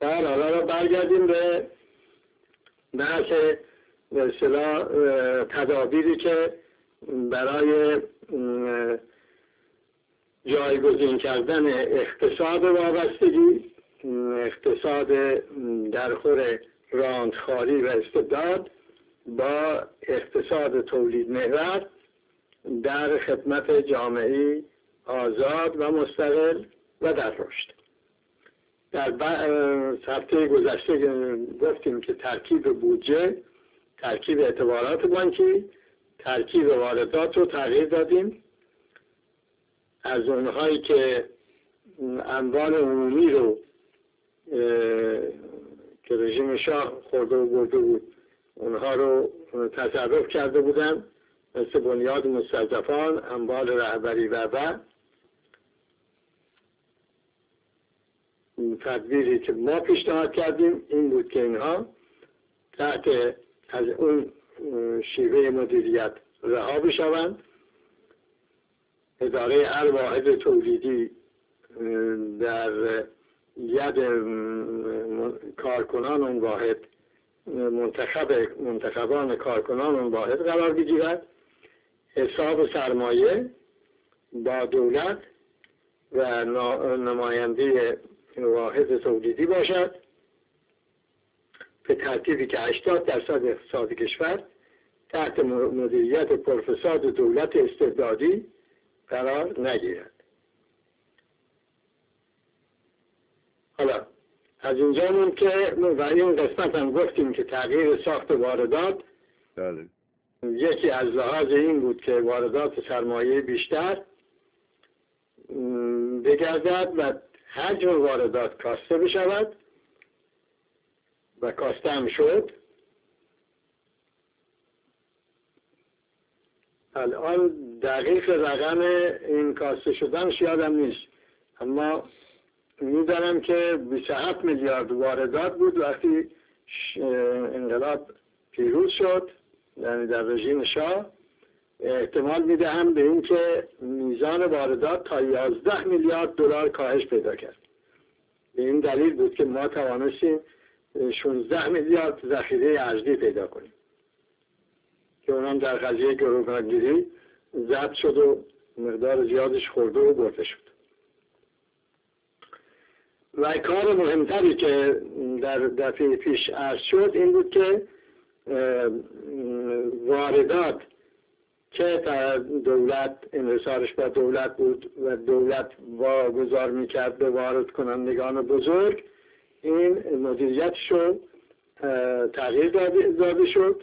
حالا برگردیم به بحث به اصطلاح تدابیری که برای جایگزین کردن اقتصاد وابستگی، اقتصاد درخور راندخواری و استبداد با اقتصاد تولید محور در خدمت جامعه‌ای آزاد و مستقل و در رشد. در هفته گذشته گفتیم که ترکیب بودجه، ترکیب اعتبارات بانکی، ترکیب واردات رو تغییر دادیم. از اونهایی که اموال عمومی رو که رژیم شاه خورده و برده بود اونها رو تصرف کرده بودن، مثل بنیاد مستضعفان، اموال رهبری و تدبیری که ما پیشنهاد کردیم این بود که اینها تحت از اون شیوه مدیریت رها بشوند. اداره هر واحد تولیدی در ید کارکنان اون واحد، منتخبان کارکنان اون واحد قرار بگیرد. حساب سرمایه با دولت و نماینده واحد تولیدی باشد به ترتیبی که 80% اقتصاد کشور تحت مدیریت پرفساد دولت استبدادی قرار نگیرد. حالا از اینجا که و این قسمت هم گفتیم که تغییر ساخت واردات یکی از لحاظ این بود که واردات سرمایه بیشتر بگردد و حجم واردات کاسته بشود و کاسته هم شد. الان دقیق رقم این کاسته شدنش یادم نیست، اما میدانم که 27 میلیارد واردات بود وقتی انقلاب پیروز شد، یعنی در رژیم شاه. احتمال میدهم به این که میزان واردات تا 11 میلیارد دلار کاهش پیدا کرد. به این دلیل بود که ما توانستیم 16 میلیارد ذخیره ارزی پیدا کنیم که اونم در قضیه گروگانگیری ضبط شد و مقدار زیادش خورده و برده شد. و کار مهمتری که در دفعه پیش عرض شد این بود که واردات که دولت انحصارش با دولت بود و دولت واگذار میکرد به وارد کنندگان بزرگ، این مدیریتش رو تغییر داده شد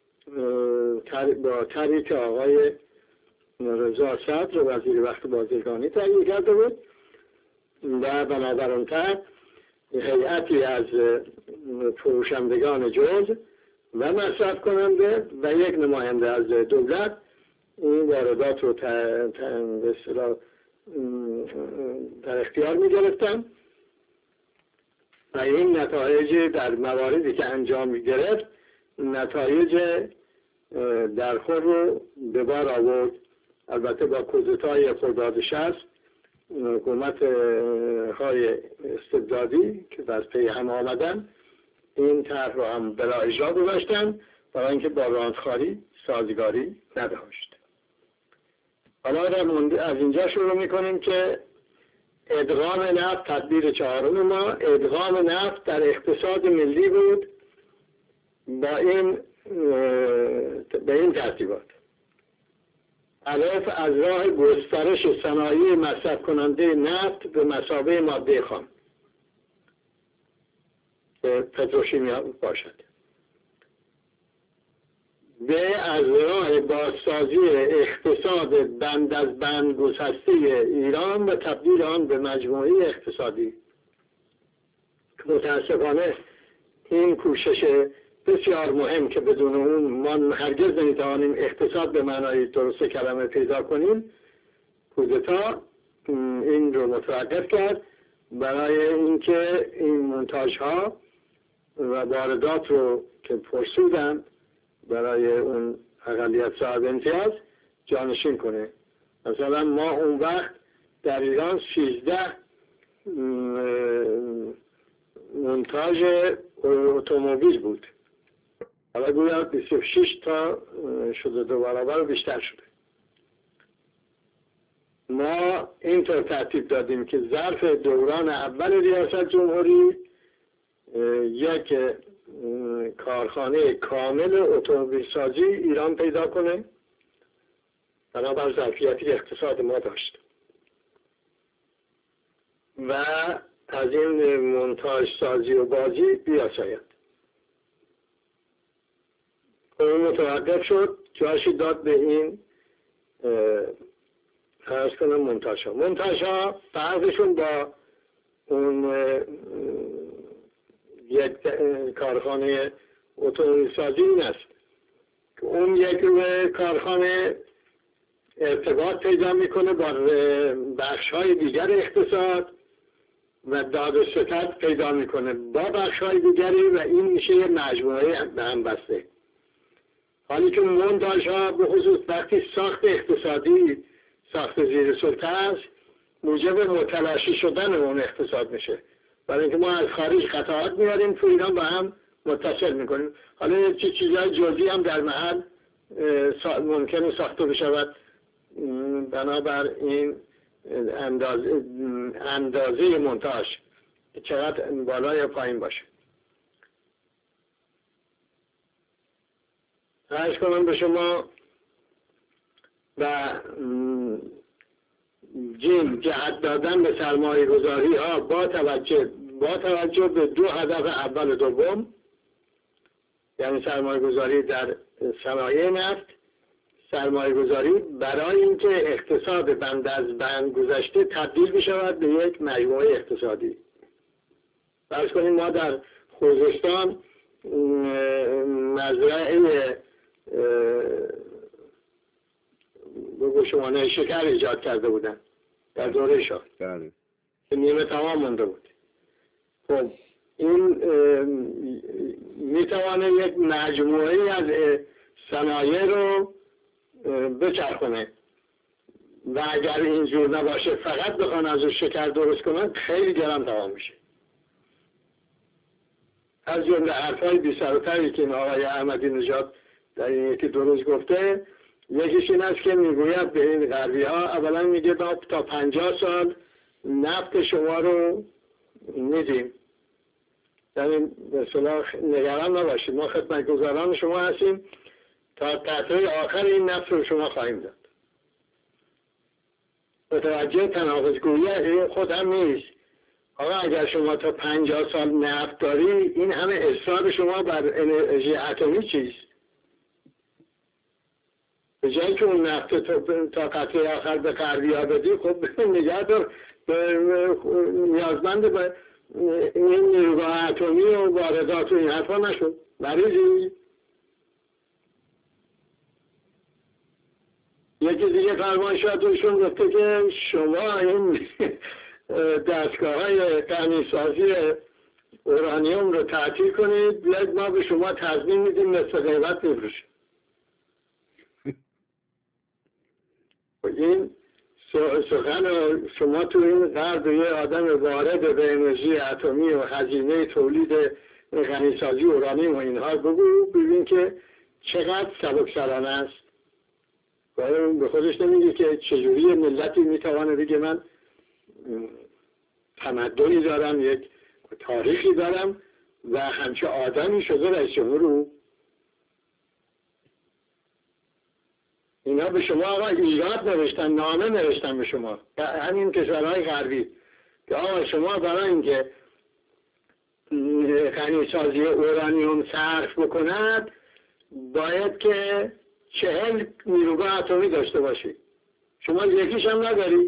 با طرحی که آقای رضا صدر وزیر وقت بازرگانی تهیه کرده بود و بنابر آن طرح هیئتی از فروشندگان جز و مصرف کننده و یک نماینده از دولت این واردات رو به اصطلاح در اختیار می گرفتن و این نتایج در مواردی که انجام می گرفت نتایج درخور رو به بار آورد. البته با کودتای خرداد 60 حکومت های استبدادی که در پی هم آمدن این طرح رو هم بلا اجرا گذاشتن برای اینکه با راندخواری سازگاری نداشت. حالا از اینجا شروع میکنیم که ادغام نفت، تدبیر چهارم ما ادغام نفت در اقتصاد ملی بود به این ترتیبات: الف، از راه گسترش صنایع مصرف کننده نفت به مثابه ماده خام که پتروشیمیا باشد. ب، از راه بازسازی اقتصاد بند از بند گسسته ایران و تبدیل آن به مجموعه اقتصادی. متاسفانه این کوشش بسیار مهم که بدون اون ما هرگز نمیتوانیم اقتصاد به معنای درست کلمه پیدا کنیم، کودتا این رو متوقف کرد برای اینکه این مونتاژها و واردات رو که پرسودن برای اون اقلیت صاحب امتیاز جانشین کنه. مثلا ما اون وقت در ایران 13 مونتاژ اتومبیل بود. حالا گویا 26 تا شده، 2 برابر بیشتر شده. ما اینطور ترتیب دادیم که ظرف دوران اول ریاست جمهوری یک کارخانه کامل اتومبیل سازی ایران پیدا کنه، بنابر ظرفیتی اقتصاد ما داشت و از این مونتاژ سازی و بازی بیاساید. اون متوقف شد، جاشی داد به این فرض کنم مونتاژ ها فرقشون با اون یک کارخانه اتومبیل سازی این است که اون یک کارخانه ارتباط پیدا میکنه با بخش های دیگر اقتصاد و داد و ستد پیدا میکنه با بخش های دیگری و این میشه یه مجموعه به هم بسته. حالی که مونتاژ ها به خصوص وقتی ساخت اقتصادی ساخت زیر سلطه است موجب متلاشی شدن اون اقتصاد میشه، برای اینکه ما از خارج قطعات میاریم تو ایران با هم متصل میکنیم. حالا چیزهای جزئی هم در محل ممکنه ساخته بشود بنابر این اندازه مونتاژ چقدر بالا یا پایین باشه. عرض کنم به شما و جهت دادن به سرمایه گذاری ها با توجه به 2 هدف اول و دوم، یعنی سرمایه گذاری در صنایع نفت، سرمایه گذاری برای اینکه اقتصاد بند از بند گذشته تبدیل بشود به یک مجموعه اقتصادی. فرض کنیم ما در خوزستان مزرعه گوشوانه شکر ایجاد کرده بودن در دوره شاه که نیمه تمام مونده بود. خب این میتوانه یک مجموعه از صنایع رو بچرخونه و اگر اینجور نباشه فقط بخوان از شکر درست کنن خیلی گران تمام میشه. از جمله حرفای بی سر و تری که این آقای احمدی نژاد در این یکی 2 روز گفته، یکیش این است که میگوید به این غربی ها اولا میگه تا 50 سال نفت شما رو میدیم، یعنی مثلا نگران نباشید ما خدمتگزاران شما هستیم تا قطره آخر این نفت رو شما خواهیم داد. متوجه تناقض‌گویی خود هم نیست. آقا اگر شما تا 50 سال نفت داری این همه اصرار شما بر انرژی اتمی چیست؟ به جایی که اون نفت تا قطره آخر به غربی ها بدی، خب نگه دار نیازمند به این نیروگاه اتمی و واردات و این حرفا نشد. مریضی؟ یکی دیگه فرمایشاتشون گفته که شما این دستگاه های غنیسازی اورانیوم رو تعطیل کنید، بیاید ما به شما تضمین میدیم نصف قیمت میفروشیم. این سخن شما تو این غرب یه آدم وارد به انرژی اتمی و هزینه تولید غنیسازی اورانیوم و اینها بگو، ببین که چقدر سبکسرانه است. به خودش نمیگه که چجوری ملتی میتوانه بگه من تمدنی دارم، یک تاریخی دارم و همچه آدمی شده رئیس جمهور رو. اینا به شما آقا ایراد نوشتن، نامه نوشتن به شما، همین کشورهای غربی که آقا شما برای اینکه غنیسازی اورانیوم صرف بکند باید که 40 نیروگاه اتمی داشته باشی، شما یکیش هم نداری.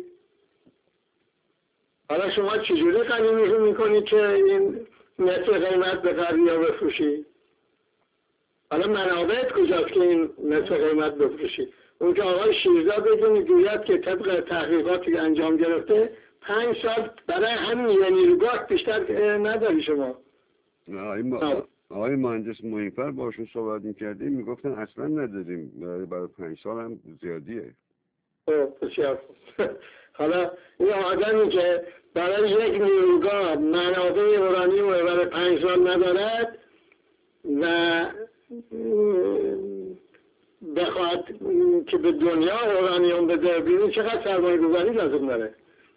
حالا شما چجوری قانونی میکنی که این نصف قیمت به غربی‌ها بفروشی؟ حالا منابعت کجاست که این نصف قیمت بفروشی؟ اون که آقای شیرزا بدون گوید که طبق تحقیقاتی که انجام گرفته 5 سال برای همین یه نیروگاه بیشتر نداری شما. آقای مهندس معینفر باشون صحبت میکردیم میگفتن اصلا نداریم، برای 5 سال هم زیادیه. بسیار حالا این آدمی که برای یک نیروگاه منابع اورانیوم برای 5 سال ندارد و بخواد که به دنیا اورانیوم بده، ببینید چقدر سرمایه گذاری لازم داره.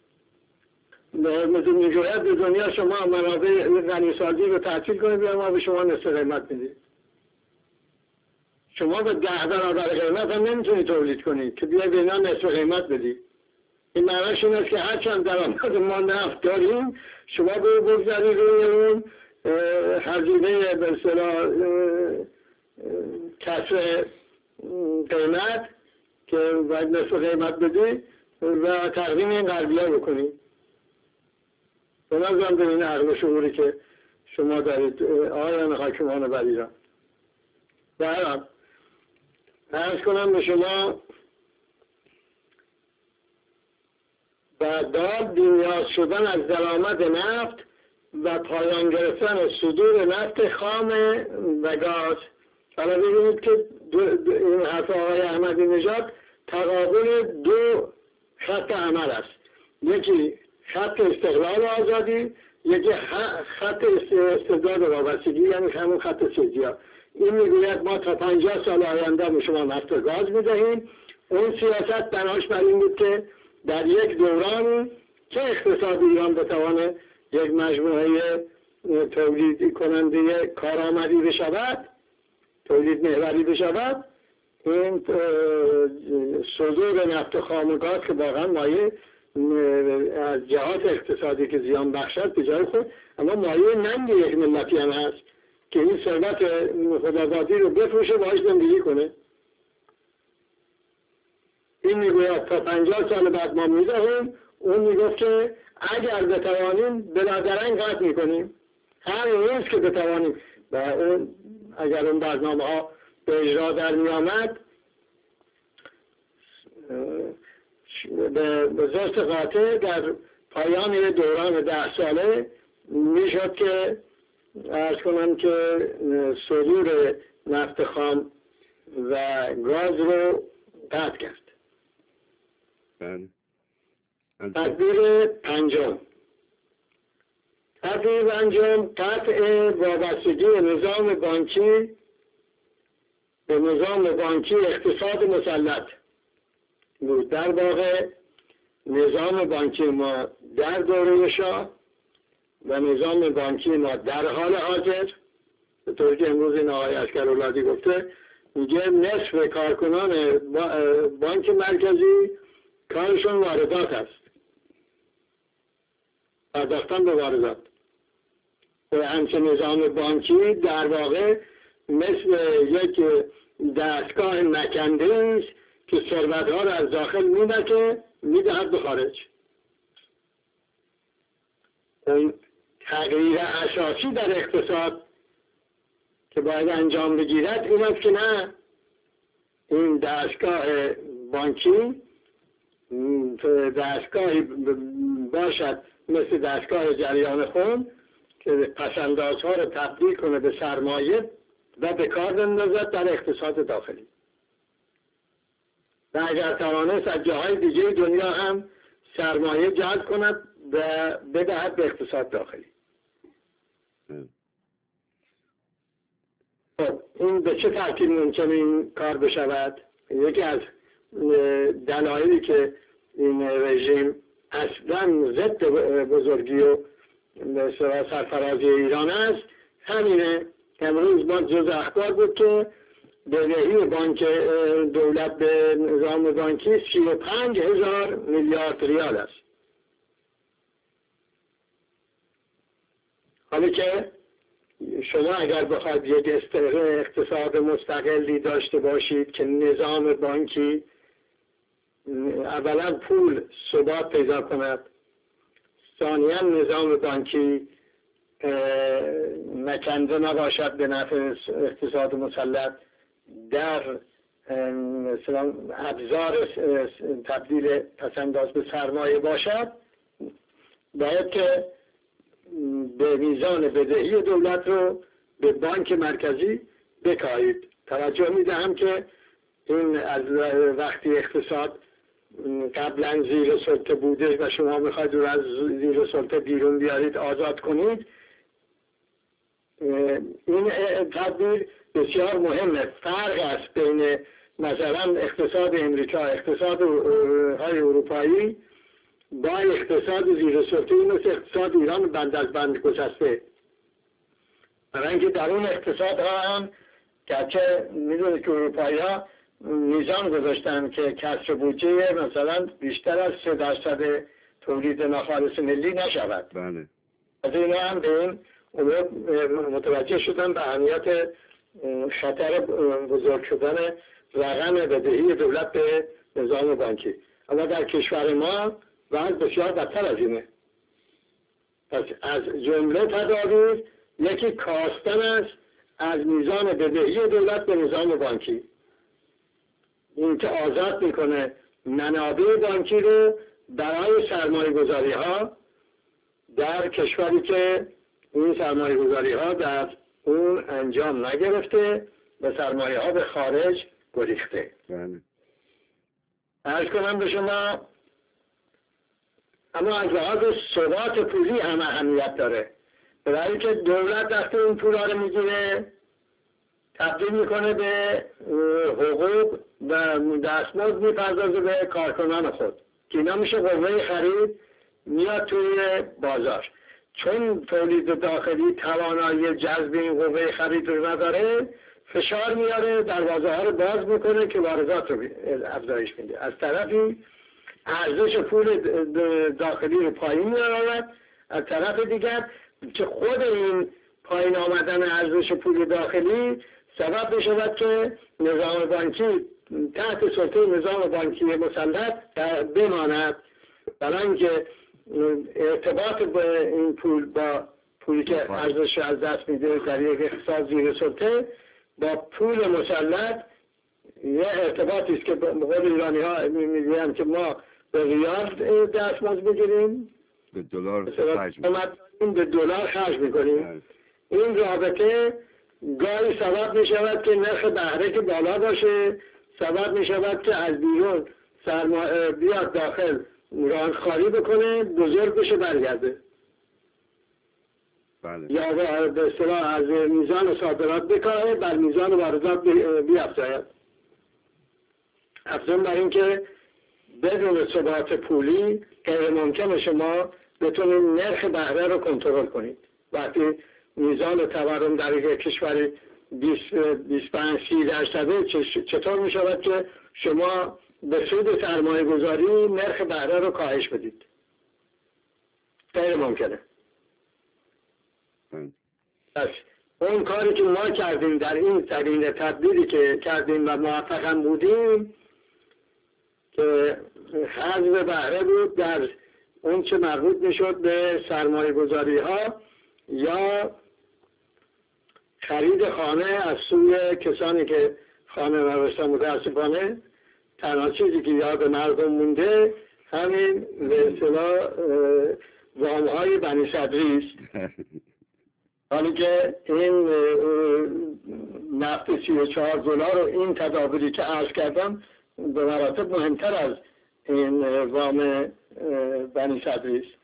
مثل میگوید به دنیا شما منابع غنیسازی رو تعطیل کنید یا ما به شما نصف قیمت میدید. شما به 10 برابر قیمت هم نمیتونید تولید کنید که بیاید به اینا نصف قیمت بدید. این معنیش این است که هرچند درآمد ما نفت داریم، شما بگذارید روی اون هزینه به اصطلاح کسر قیمت که باید نصف قیمت بدید و تقدیم این غربی‌ها بکنید. به نظرم به این عقل و شعوری که شما دارید آقایان حاکمان بر ایران. برحال عرض کنم به شما بعد بی‌نیاز شدن از درآمد نفت و پایان گرفتن صدور نفت خام و گاز. حالا ببینید که این حرف آقای احمدی نژاد تقابل 2 خط عمل است. یکی خط استقلال و آزادی، یکی خط استبداد و وابستگی، یعنی همون خط سیاسی. این میگوید ما تا 50 سال آینده به شما نفت و گاز میدهیم. اون سیاست بناش بر این بود که در یک دورانی که اقتصاد ایران بتوانه یک مجموعه تولید کننده کارآمدی بشود، تولید محوری بشود، این صدور نفت خام و گاز که واقعا مایه از جهات اقتصادی که زیان بخشد به جای خود، اما مایه ننگ یک ملتی هم هست که این ثروت خودآزادی رو بفروشه باهاش زندگی کنه. این میگوید تا 50 سال بعد ما میدهیم، اون میگفت که اگر بتوانیم بلادرنگ قطع میکنیم، هر روز که بتوانیم. و اون اگر اون برنامه ها به اجرا در میامد به زست قاطع در پایان دوران 10 ساله میشد که عرض کنم که صدور نفت خام و گاز رو قطع کرد. تدبیر پنجم قطع وابستگی نظام بانکی به نظام بانکی اقتصاد مسلط بود. در واقع نظام بانکی ما در دوره شاه و نظام بانکی ما در حال حاضر، به طوری که امروز این آقای عسکراللهی گفته، میگه نصف کارکنان بانک مرکزی کارشون واردات است، پرداختن به واردات. و همچنین نظام بانکی در واقع مثل یک دستگاه مکنده است که ثروت‌ها را از داخل می‌مکه می‌دهد به خارج. اون تغییر اساسی در اقتصاد که باید انجام بگیرد این است که نه، این دستگاه بانکی دستگاهی باشد مثل دستگاه جریان خون که پسندازها رو تبدیل کنه به سرمایه و به کار بندازد در اقتصاد داخلی. و اگر توانست از جاهای دیگه دنیا هم سرمایه جلب کند و بدهد به اقتصاد داخلی. خب این به چه ترتیب ممکنه این کار بشود؟ یکی از دلایلی که این رژیم اصلا ضد بزرگی و سرفرازی ایران است همینه. امروز ما جز اخبار بود که بدهی بانک دولت به نظام بانکی 35,000 میلیارد ریال است. حالی که شما اگر بخواید یک اقتصاد مستقلی داشته باشید که نظام بانکی اولا پول ثبات پیدا کند، ثانیاً نظام بانکی مکنده نباشد به نفع اقتصاد مسلط، در مثلا ابزار تبدیل پسنداز به سرمایه باشد، باید که به میزان بدهی دولت رو به بانک مرکزی بکاهید. توجه میدهم که این از وقتی اقتصاد قبلا زیر سلطه بوده و شما میخواید رو از زیر سلطه بیرون بیارید، آزاد کنید. این تدبیر بسیار مهمه. فرق است بین مثلا اقتصاد امریکا، اقتصاد های اروپایی با اقتصاد زیر سلطه مثل اقتصاد ایران بند از بند گسسته. برای اینکه در اون اقتصاد ها هم گرچه میدونید که اروپایی ها میزان گذاشتن که کسر بودجه مثلا بیشتر از 3% تولید ناخالص ملی نشود. بله. از این هم به این متوجه شدن به اهمیت خطر بزرگ شدن رقم بدهی دولت به نظام بانکی. اما در کشور ما وضع بسیار بدتر از اینه. پس از جمله تدابیر یکی کاستن است از میزان بدهی دولت به نظام بانکی. این که آزاد میکنه منابع بانکی رو برای سرمایه گذاری ها در کشوری که این سرمایه گذاری ها در اون انجام نگرفته و سرمایه ها به خارج گریخته. بله. عرض کنم به شما اما از لحاظ ثبات پولی هم اهمیت داره. برای که دولت وقتی این پولا رو میگیره تبدیل میکنه به حقوق و دستمزد میپردازه به کارکنان خود که اینا میشه قوه خرید، میاد توی بازار. چون تولید داخلی توانایی جذب این قوه خرید رو نداره، فشار میاره، دروازه ها رو باز میکنه که واردات رو افزایش میده. از طرفی ارزش پول داخلی رو پایین میاره، از طرف دیگر که خود این پایین آمدن ارزش پول داخلی سبب میشود که نظام بانکی تحت سلطه نظام بانکی مسلط بماند، برای اینکه ارتباط به این پول با پولی که ارزش از دست میده در یک اقتصاد زیر سلطه با پول مسلط یه ارتباطی است که به قول ایرانی ها میگویند که ما به ریال دستمزد میگیریم، به دلار خرج میکنیم. این رابطه گاهی سبب میشود که نرخ بهره که بالا باشه، سبب میشود که از بیرون بیاد داخل ران خالی بکنه، بزرگ بشه برگرده. بله. یا به اصطلاح از میزان صادرات بکاهه بر میزان واردات بیافزاید. افزون بر این که بدون ثبات پولی غیر ممکنه شما بتونید نرخ بهره رو کنترل کنید. وقتی میزان تورم در یک کشوری 25-30% چطور می شود که شما به سود سرمایه گذاری نرخ بهره رو کاهش بدید؟ غیر ممکنه. پس اون کاری که ما کردیم در این تدبیری که کردیم و موفق هم بودیم که حذف بهره بود در اون چه مربوط میشد به سرمایه گذاری ها یا خرید خانه از سوی کسانی که خانه نداشتن. متاسفانه تنها چیزی که یاد مردم مونده همین به اصطلاح وام‌های بنی صدری است. حالی که این نفت $34 و این تدابیری که عرض کردم به مراتب مهمتر از این وام بنی صدری است.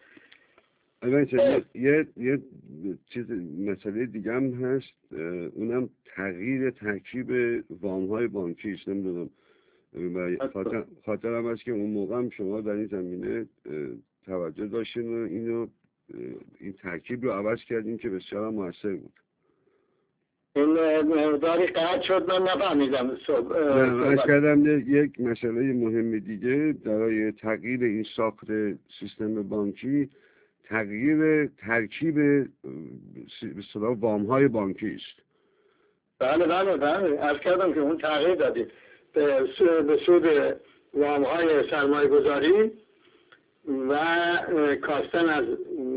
یه چیز مسئله دیگه هم هست، اونم تغییر ترکیب وام‌های بانکی است. نمیدونم خاطرم هست که اون موقع هم شما در این زمینه توجه داشتین و این ترکیب رو عوض کردیم که بسیار موثر بود. این مقداری قطع شد، من نفهمیدم. عرض کردم یک مسئله مهم دیگه برای تغییر این ساخت سیستم بانکی تغییر ترکیب به اصطلاح وام‌های بانکی است. بله عرض کردم که اون تغییر دادیم به سود وام‌های سرمایه گذاری و کاستن از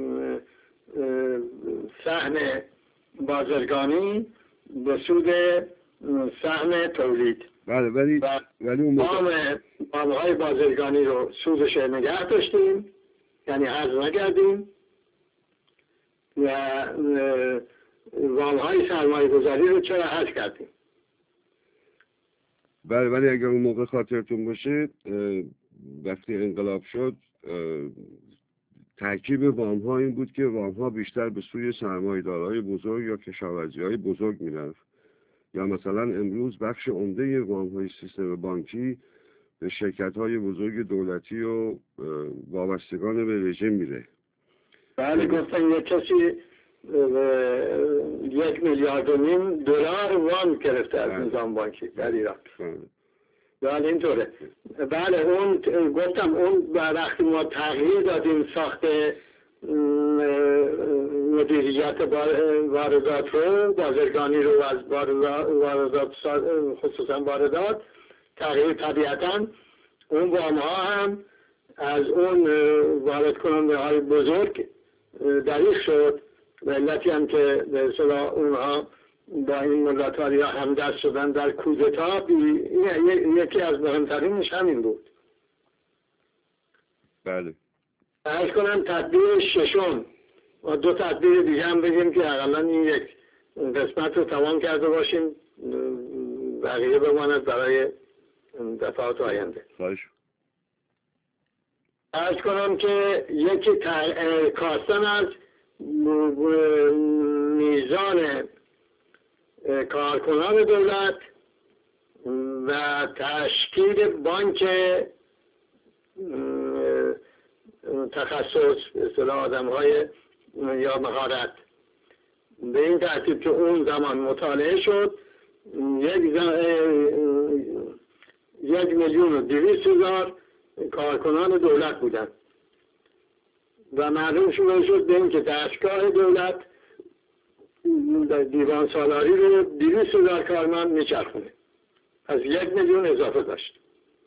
سهم بازرگانی به سود سهم تولید. بله ولی اون وام‌های بازرگانی رو سودش نگه داشتیم، یعنی حذف نکردیم، و وام‌های سرمایه گذاری رو چرا حذف کردیم. بله ولی اگر اون موقع خاطرتون باشه وقتی انقلاب شد ترکیب وام ها این بود که وام ها بیشتر به سوی سرمایه‌دارهای بزرگ یا کشاورزی های بزرگ میرفت، یا مثلا امروز بخش عمده وام های سیستم بانکی به شرکت های بزرگ دولتی و وابستگان به رژیم میره. بله گفتن یک کسی 1.5 میلیارد دلار وام گرفته از نظام بانکی در ایران. بله اینطوره. بله اون گفتم اون وقتی ما تغییر دادیم ساخت مدیریت واردات رو، بازرگانی رو از واردات خصوصا واردات تغییر، طبیعتا اون وام ها هم از اون وارد کننده های بزرگ دریغ شد و علتی هم که به اصطلاح اونها با این ملاتاری ها همدست شدن در کودتا، یکی از مهمترینش همین بود. بله. عرض کنم تدبیر ششم و 2 تدبیر دیگه هم بگیم که اقلا این یک قسمت رو تمام کرده باشیم، بقیه بماند برای دفعات آینده. عرض کنم که یکی کاستن از میزان کارکنان دولت و تشکیل بانک تخصص، به اصطلاح آدم‌های یا مهارت، به این ترتیب که اون زمان مطالعه شد 1,200,000 کارکنان دولت بودن و معلوم شد به این که دستگاه دولت دیوان سالاری رو 200,000 کارمند میچرخونه، از 1,000,000 اضافه داشت.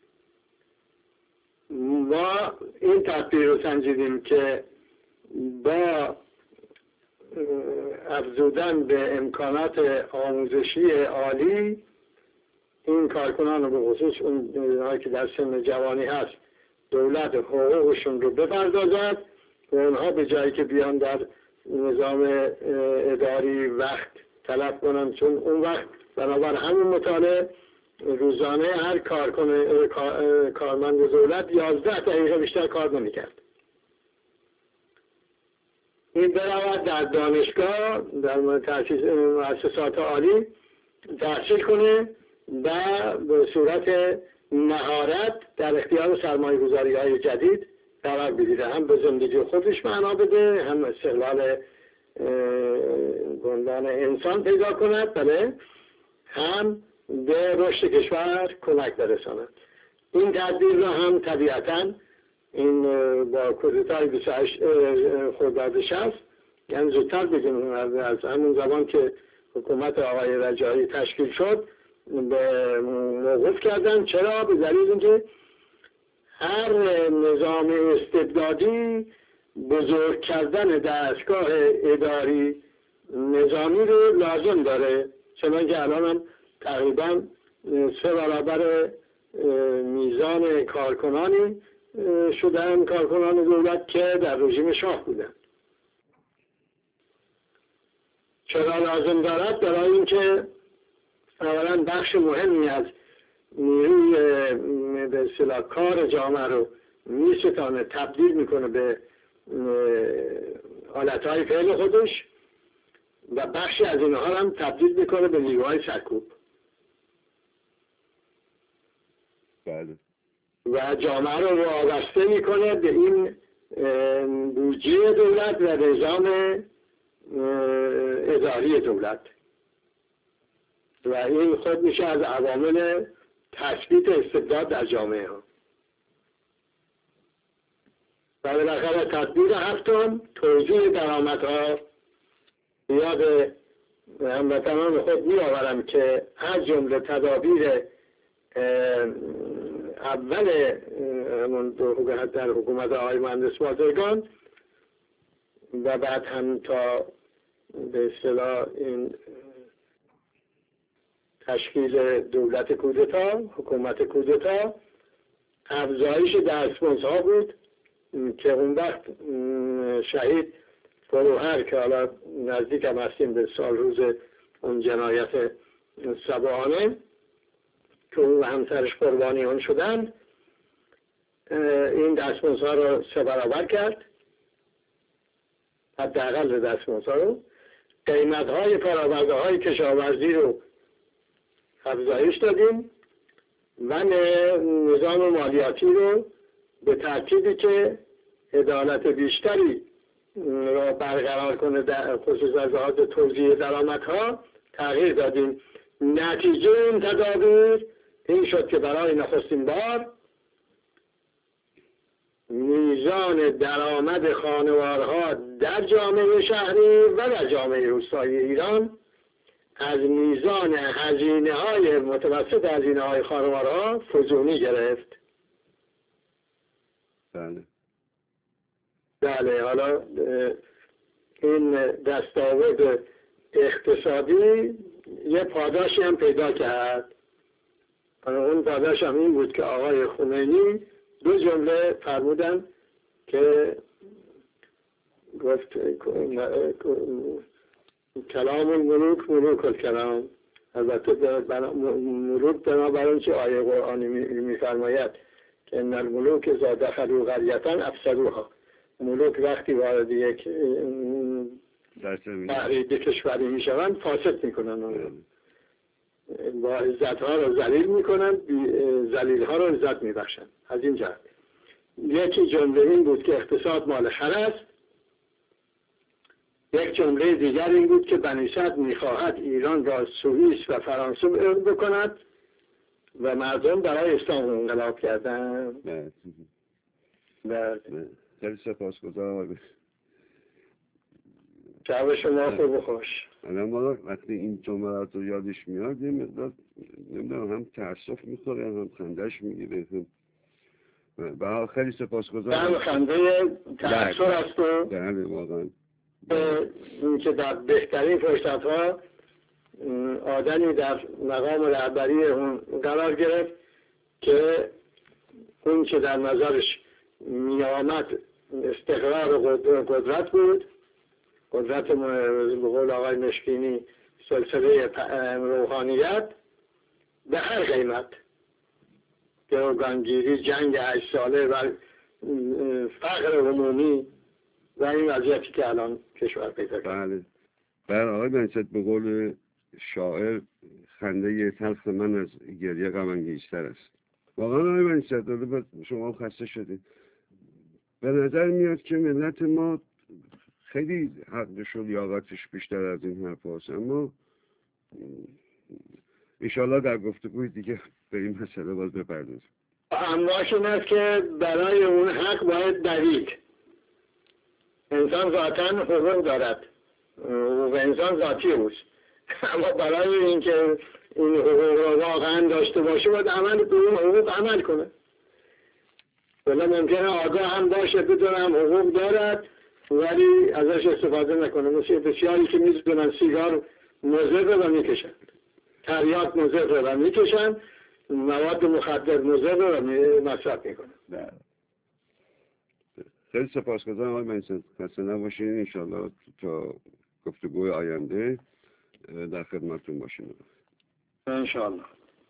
ما این تدبیر رو سنجیدیم که با افزودن به امکانات آموزشی عالی این کارکنان رو به خصوص اونهایی که در سن جوانی هست دولت حقوقشون رو بپردازد و اونها به جایی که بیان در نظام اداری وقت طلب کنن، چون اون وقت بنابر همین مطالعه روزانه هر کارمند دولت 11 دقیقه بیشتر کار نمی‌کرد. این برود در دانشگاه، در مؤسسات عالی تحصیل کنه و به صورت مهارت در اختیار سرمایه‌گذاری‌های جدید قرار بگیره، هم به زندگی خودش معنا بده، هم استقلال گندان انسان پیدا کند، بله، هم به رشد کشور کمک برساند. این تدبیر را هم طبیعتاً این با کودتای 28 خرداد 60، یعنی زودتر بگیم از همون زمان که حکومت آقای رجایی تشکیل شد به موقوف کردن. چرا؟ به دلیل اینکه هر نظام استبدادی بزرگ کردن دستگاه اداری نظامی رو لازم داره، چنانکه الان هم تقریبا 3 برابر میزان کارکنانی شدن کارکنان دولت که در رژیم شاه بودن. چرا لازم دارد؟ برای اینکه اولا بخش مهمی از نیروی به اصطلاح کار جامعه رو میستانه، تبدیل میکنه به حالتهای فعل خودش و بخشی از اینها هم تبدیل میکنه به نیروهای سرکوب. بله. و جامعه رو وابسته میکنه به این بودجه دولت و نظام اداری دولت و این خود میشه از عوامل تثبیت استبداد در جامعه ها. و بالاخره تدبیر هفتم توزیع درآمدها. یاد هموطنان خود میآورم که از جمله تدابیر اول در حکومت آقای مهندس بازرگان و بعد هم تا به اصطلاح این تشکیل دولت کودتا، حکومت کودتا، افزایش دستمزدها بود که اون وقت شهید فروهر که حالا نزدیک هم هستیم به سال روز اون جنایت سبعانه که اون و همسرش قربانی اون شدن، این دستمزدها رو 3 برابر کرد، حداقل دستمزدها رو. قیمت‌های فرآورده‌های کشاورزی رو افزایش دادیم و نظام مالیاتی رو به ترتیبی که عدالت بیشتری را برقرار کنه در خصوص از لحاظ توزیع درآمدها تغییر دادیم. نتیجه این تدابیر این شد که برای نخستین بار میزان درآمد خانوارها در جامعه شهری و در جامعه روستایی ایران از میزان هزینه‌های متوسط هزینه‌های خانوارها فزونی گرفت. بله، حالا این دستاورد اقتصادی یه پاداشی هم پیدا کرد. اون پاداش هم این بود که آقای خمینی 2 جمله فرمودن که گفت کلام الملوک ملوک الکلام. البته ملوک بنابراین که آیه قرآنی میفرماید که ان الملوک اذا دخلوا قریة افسدوها. ملوک وقتی وارد یک کشوری میشوند فاسد میکنن، با عزتها رو ذلیل میکنن، ذلیلها رو عزت میبخشن. از این جهت یکی جمله این بود که اقتصاد مال خر است. یک جمله دیگر این بود که بنی صدر میخواهد ایران را سوئیس و فرانسه بکند و مردم برای اسلام انقلاب کردن. خیلی سپاسگزارم. شب شما خوب و خوش. ما وقتی این جملات رو یادش میاد یه مقدار نمیدونم هم تأسف میخوره هم خندش میگیره. به خیلی سپاسگزارم. هم خنده تأثیر است و بله واقعا این که در بهترین فرصت‌ها آدمی در مقام رهبری اون قرار گرفت که اون که در نظرش می آمد استقرار قدرت بود، قدرت به قول آقای مشکینی سلسله روحانیت به هر قیمت، گروگانگیری، جنگ 8 ساله و فقر عمومی و این وضعیتی که الان کشور پیدا کرد. بله آقای بنی‌صدر به قول شاعر خنده تلخ من از گریه غم انگیزتر است. واقعا آقای بنی‌صدر شما خسته شدید. به نظر میاد که ملت ما خیلی حقش و لیاقتش بیشتر از این حرف هست، اما انشاءالله در گفتگوی دیگه به این مسئله باز بپردازیم. امواش این است که برای اون حق باید دوید. انسان ذاتاً حقوق دارد، حقوق انسان ذاتی اوست، اما برای اینکه این حقوق را واقعا داشته باشه باید عمل به اون حقوق عمل کنه. ولی ممکنه آگاه هم باشه بدونم حقوق دارد ولی ازش استفاده نکنه. مثل بسیاری که میدونن سیگار مضر رو میکشن، تریاک مضر رو میکشن، مواد مخدر مضر رو مصرف میکنن. خیلی سپاسگزارم آقای بنی‌صدر. خسته نباشین. انشاءالله تا گفتگوی آینده در خدمتتون باشیم. انشاءالله.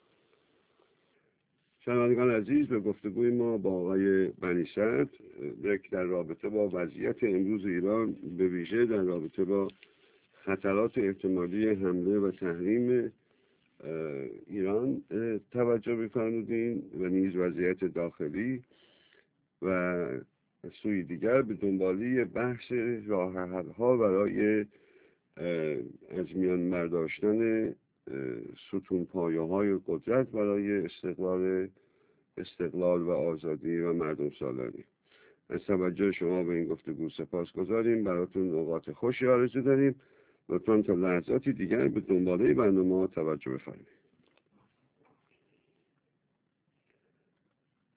شنوندگان عزیز، به گفتگوی ما با آقای بنی‌صدر یک در رابطه با وضعیت امروز ایران، به ویژه در رابطه با خطرات احتمالی حمله و تحریم ایران توجه می‌فرمودین و نیز وضعیت داخلی و از سوی دیگر به دنبالی بحث راه حل‌ها برای از میان برداشتن ستون پایه‌های قدرت برای استقلال و آزادی و مردم سالاری. از توجه شما به این گفتگو سپاسگزاریم. براتون اوقات خوشی آرزو داریم. لطفاً تا لحظاتی دیگر به دنباله برنامه توجه بفرمایید.